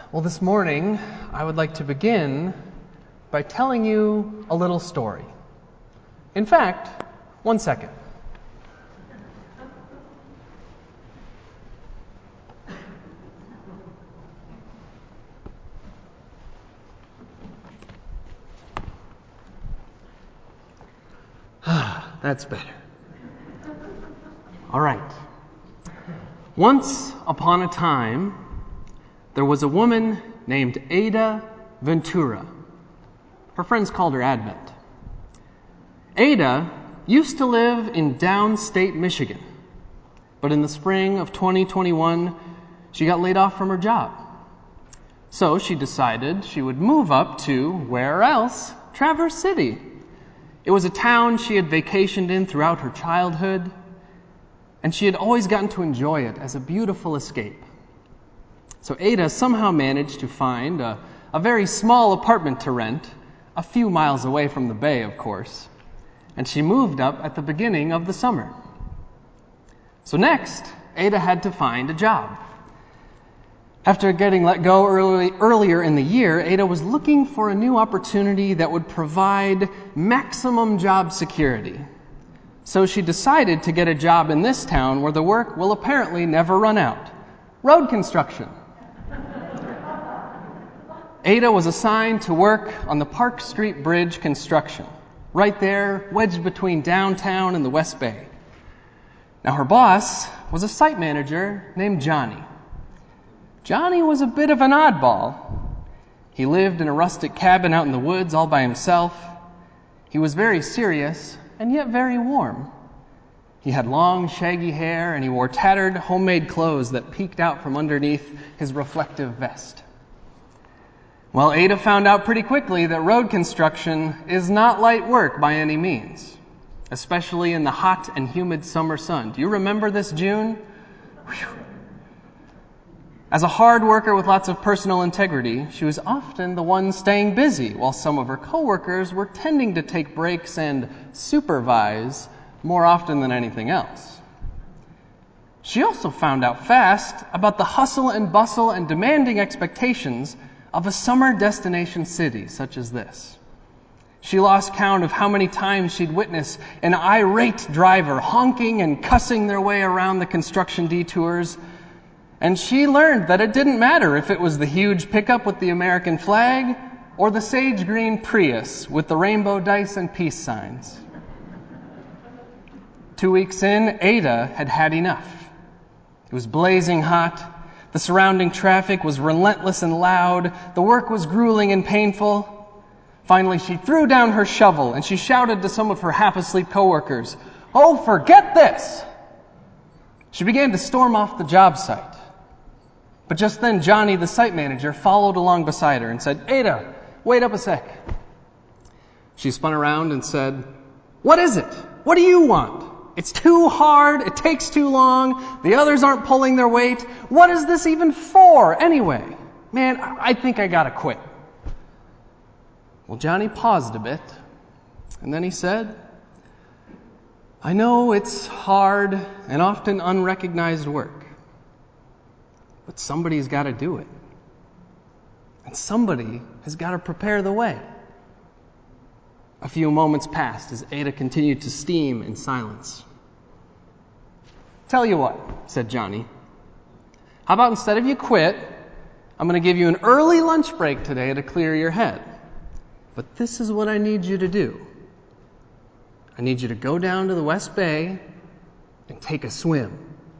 Well, this morning, I would like to begin by telling you a little story. In fact, 1 second. That's better. All right. Once upon a time, there was a woman named Ada Ventura. Her friends called her Advent. Ada used to live in downstate Michigan, but in the spring of 2021, she got laid off from her job. So she decided she would move up to, where else? Traverse City. It was a town she had vacationed in throughout her childhood, and she had always gotten to enjoy it as a beautiful escape. So Ada somehow managed to find a very small apartment to rent, a few miles away from the bay, of course, and she moved up at the beginning of the summer. So next, Ada had to find a job. After getting let go earlier in the year, Ada was looking for a new opportunity that would provide maximum job security. So she decided to get a job in this town where the work will apparently never run out: road construction. Ada was assigned to work on the Park Street Bridge construction, right there, wedged between downtown and the West Bay. Now, her boss was a site manager named Johnny. Johnny was a bit of an oddball. He lived in a rustic cabin out in the woods all by himself. He was very serious and yet very warm. He had long, shaggy hair, and he wore tattered, homemade clothes that peeked out from underneath his reflective vest. Well, Ada found out pretty quickly that road construction is not light work by any means, especially in the hot and humid summer sun. Do you remember this June? Whew. As a hard worker with lots of personal integrity, she was often the one staying busy while some of her coworkers were tending to take breaks and supervise more often than anything else. She also found out fast about the hustle and bustle and demanding expectations of a summer destination city such as this. She lost count of how many times she'd witness an irate driver honking and cussing their way around the construction detours. And she learned that it didn't matter if it was the huge pickup with the American flag or the sage green Prius with the rainbow dice and peace signs. 2 weeks in, Ada had had enough. It was blazing hot. The surrounding traffic was relentless and loud. The work was grueling and painful. Finally, she threw down her shovel and she shouted to some of her half-asleep coworkers, "Oh, forget this!" She began to storm off the job site. But just then, Johnny, the site manager, followed along beside her and said, "Ada, wait up a sec." She spun around and said, "What is it? What do you want? It's too hard. It takes too long. The others aren't pulling their weight. What is this even for, anyway? Man, I think I gotta quit." Well, Johnny paused a bit, and then he said, "I know it's hard and often unrecognized work, but somebody's got to do it. And somebody has got to prepare the way." A few moments passed as Ada continued to steam in silence. "Tell you what," said Johnny. "How about instead of you quit, I'm going to give you an early lunch break today to clear your head. But this is what I need you to do. I need you to go down to the West Bay and take a swim."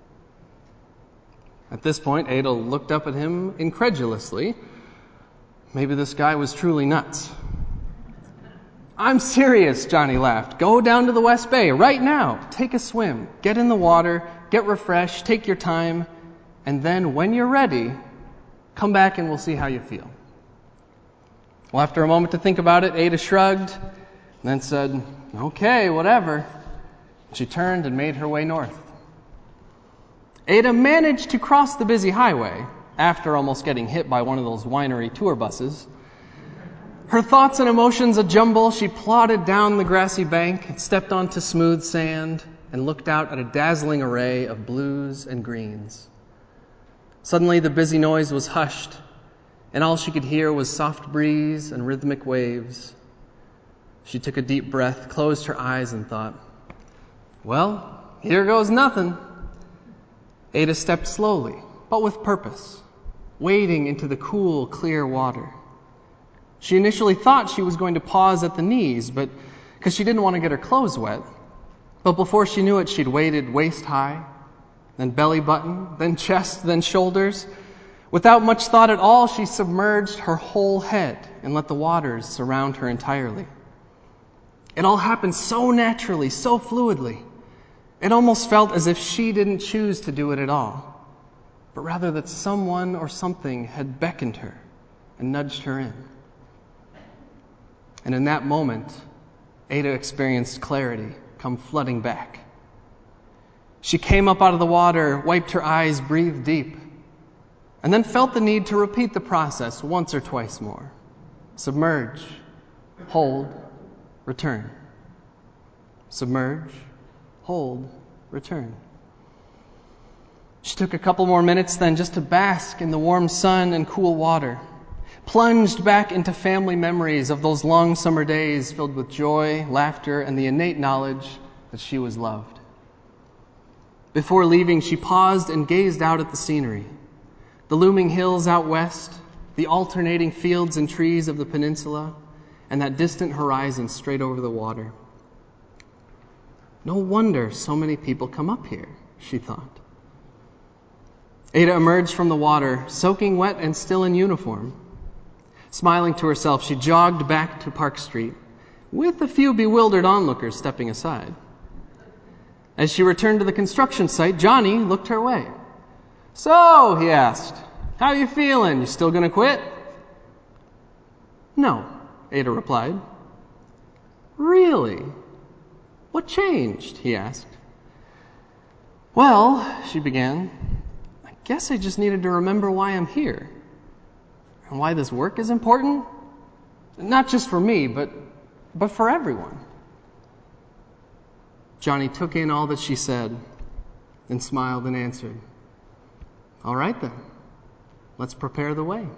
At this point, Ada looked up at him incredulously. Maybe this guy was truly nuts. "I'm serious," Johnny laughed. "Go down to the West Bay right now. Take a swim. Get in the water. Get refreshed. Take your time. And then when you're ready, come back and we'll see how you feel." Well, after a moment to think about it, Ada shrugged and then said, "Okay, whatever." She turned and made her way north. Ada managed to cross the busy highway after almost getting hit by one of those winery tour buses. Her thoughts and emotions a jumble, she plodded down the grassy bank, stepped onto smooth sand, and looked out at a dazzling array of blues and greens. Suddenly, the busy noise was hushed, and all she could hear was soft breeze and rhythmic waves. She took a deep breath, closed her eyes, and thought, "Well, here goes nothing." Ada stepped slowly, but with purpose, wading into the cool, clear water. She initially thought she was going to pause at the knees, but because she didn't want to get her clothes wet. But before she knew it, she'd waded waist high, then belly button, then chest, then shoulders. Without much thought at all, she submerged her whole head and let the waters surround her entirely. It all happened so naturally, so fluidly. It almost felt as if she didn't choose to do it at all, but rather that someone or something had beckoned her and nudged her in. And in that moment, Ada experienced clarity come flooding back. She came up out of the water, wiped her eyes, breathed deep, and then felt the need to repeat the process once or twice more. Submerge, hold, return. Submerge, hold, return. She took a couple more minutes then just to bask in the warm sun and cool water, plunged back into family memories of those long summer days filled with joy, laughter, and the innate knowledge that she was loved. Before leaving, she paused and gazed out at the scenery, the looming hills out west, the alternating fields and trees of the peninsula, and that distant horizon straight over the water. No wonder so many people come up here, she thought. Ada emerged from the water, soaking wet and still in uniform. Smiling to herself, she jogged back to Park Street, with a few bewildered onlookers stepping aside. As she returned to the construction site, Johnny looked her way. "So," he asked, "how you feeling? You still gonna quit?" "No," Ada replied. "Really? What changed?" he asked. "Well," she began, "I guess I just needed to remember why I'm here. And why this work is important? Not just for me, but for everyone." Johnny took in all that she said, then smiled and answered, "All right then, let's prepare the way."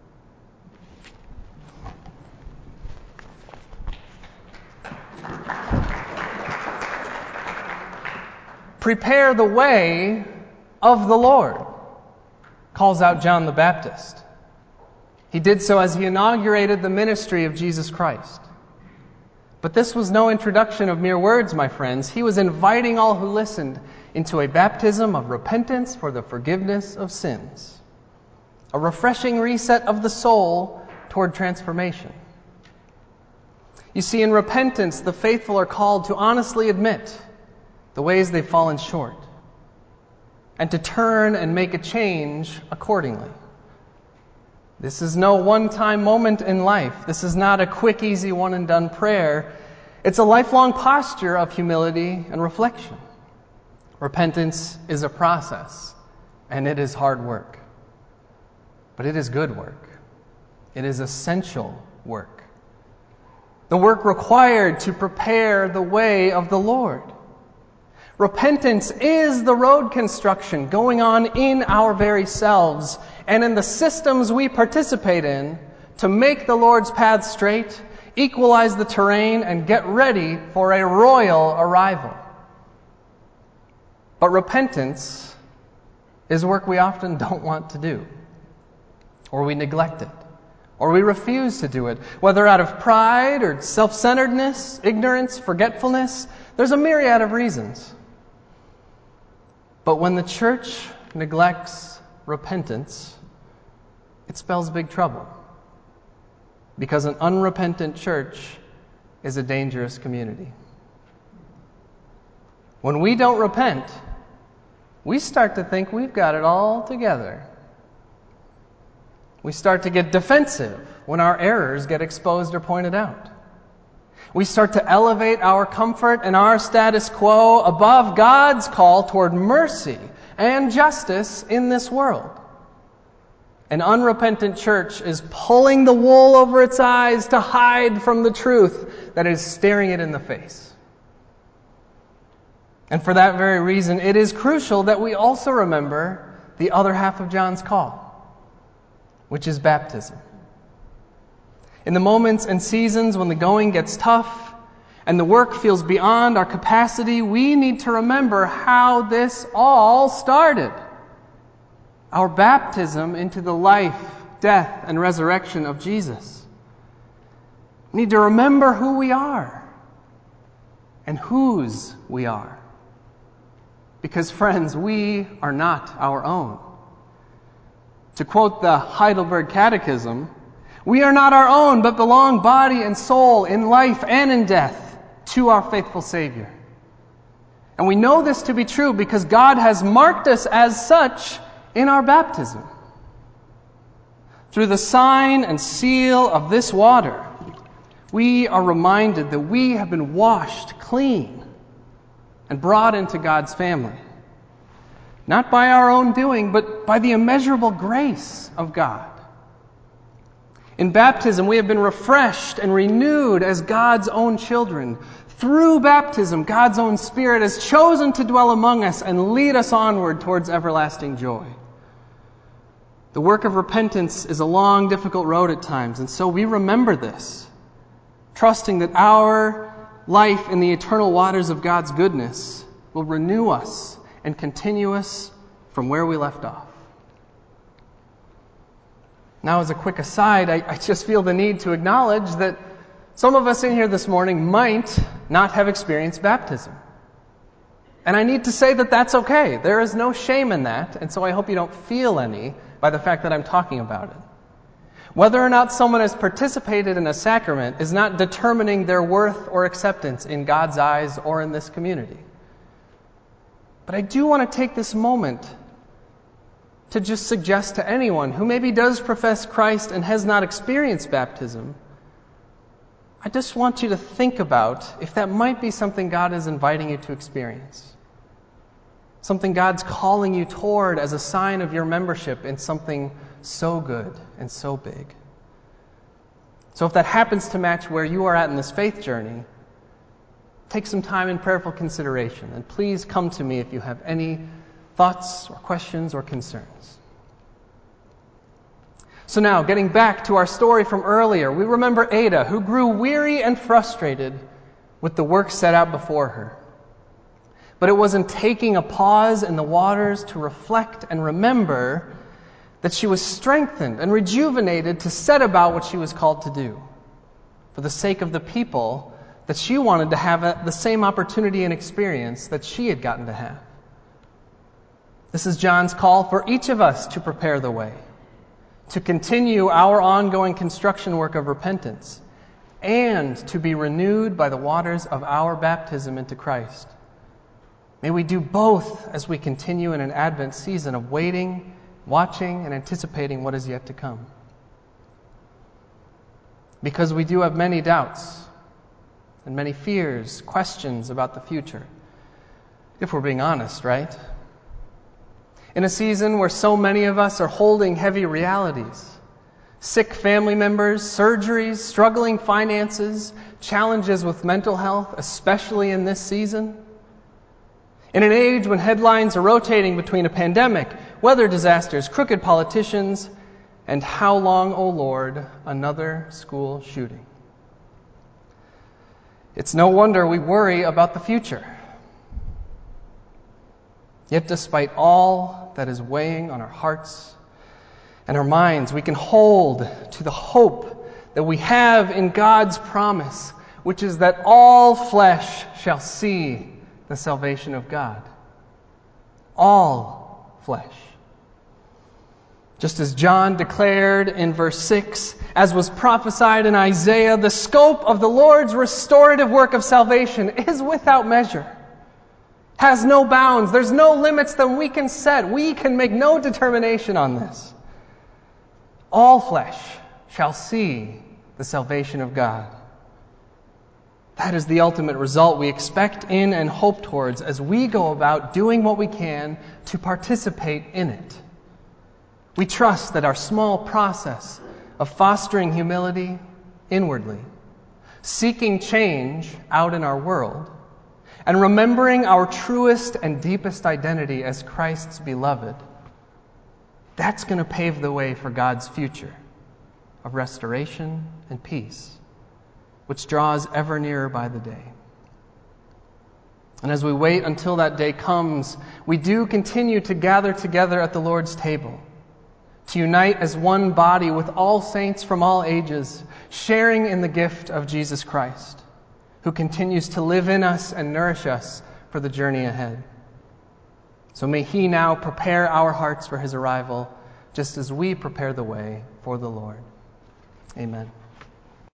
"Prepare the way of the Lord," calls out John the Baptist. He did so as he inaugurated the ministry of Jesus Christ. But this was no introduction of mere words, my friends. He was inviting all who listened into a baptism of repentance for the forgiveness of sins, a refreshing reset of the soul toward transformation. You see, in repentance, the faithful are called to honestly admit the ways they've fallen short, and to turn and make a change accordingly. This is no one-time moment in life. This is not a quick, easy, one-and-done prayer. It's a lifelong posture of humility and reflection. Repentance is a process, and it is hard work. But it is good work. It is essential work. The work required to prepare the way of the Lord. Repentance is the road construction going on in our very selves and in the systems we participate in to make the Lord's path straight, equalize the terrain, and get ready for a royal arrival. But repentance is work we often don't want to do, or we neglect it, or we refuse to do it, whether out of pride or self-centeredness, ignorance, forgetfulness. There's a myriad of reasons. But when the church neglects repentance, it spells big trouble. Because an unrepentant church is a dangerous community. When we don't repent, we start to think we've got it all together. We start to get defensive when our errors get exposed or pointed out. We start to elevate our comfort and our status quo above God's call toward mercy and justice in this world. An unrepentant church is pulling the wool over its eyes to hide from the truth that is staring it in the face. And for that very reason, it is crucial that we also remember the other half of John's call. which is baptism. In the moments and seasons when the going gets tough and the work feels beyond our capacity, we need to remember how this all started. Our baptism into the life, death, and resurrection of Jesus. We need to remember who we are and whose we are. Because, friends, we are not our own. To quote the Heidelberg Catechism, we are not our own, but belong body and soul in life and in death to our faithful Savior. And we know this to be true because God has marked us as such in our baptism. Through the sign and seal of this water, we are reminded that we have been washed clean and brought into God's family. Not by our own doing, but by the immeasurable grace of God. In baptism, we have been refreshed and renewed as God's own children. Through baptism, God's own Spirit has chosen to dwell among us and lead us onward towards everlasting joy. The work of repentance is a long, difficult road at times, and so we remember this, trusting that our life in the eternal waters of God's goodness will renew us and continue us from where we left off. Now, as a quick aside, I just feel the need to acknowledge that some of us in here this morning might not have experienced baptism. And I need to say that that's okay. There is no shame in that, and so I hope you don't feel any by the fact that I'm talking about it. Whether or not someone has participated in a sacrament is not determining their worth or acceptance in God's eyes or in this community. But I do want to take this moment to just suggest to anyone who maybe does profess Christ and has not experienced baptism, I just want you to think about if that might be something God is inviting you to experience. Something God's calling you toward as a sign of your membership in something so good and so big. So if that happens to match where you are at in this faith journey, take some time in prayerful consideration, and please come to me if you have any thoughts or questions or concerns. So now, getting back to our story from earlier, we remember Ada, who grew weary and frustrated with the work set out before her. But it wasn't taking a pause in the waters to reflect and remember that she was strengthened and rejuvenated to set about what she was called to do, for the sake of the people that she wanted to have the same opportunity and experience that she had gotten to have. This is John's call for each of us to prepare the way, to continue our ongoing construction work of repentance, and to be renewed by the waters of our baptism into Christ. May we do both as we continue in an Advent season of waiting, watching, and anticipating what is yet to come. Because we do have many doubts and many fears, questions about the future, if we're being honest, right? In a season where so many of us are holding heavy realities, sick family members, surgeries, struggling finances, challenges with mental health, especially in this season. In an age when headlines are rotating between a pandemic, weather disasters, crooked politicians, and how long, O Lord, another school shooting. It's no wonder we worry about the future. Yet despite all that is weighing on our hearts and our minds, we can hold to the hope that we have in God's promise, which is that all flesh shall see the salvation of God. All flesh. Just as John declared in verse 6, as was prophesied in Isaiah, the scope of the Lord's restorative work of salvation is without measure, has no bounds. There's no limits that we can set. We can make no determination on this. All flesh shall see the salvation of God. That is the ultimate result we expect in and hope towards as we go about doing what we can to participate in it. We trust that our small process of fostering humility inwardly, seeking change out in our world, and remembering our truest and deepest identity as Christ's beloved That's going to pave the way for God's future of restoration and peace, which draws ever nearer by the day. And as we wait until that day comes, we do continue to gather together at the Lord's table, to unite as one body with all saints from all ages, sharing in the gift of Jesus Christ, who continues to live in us and nourish us for the journey ahead. So may He now prepare our hearts for His arrival, just as we prepare the way for the Lord. Amen.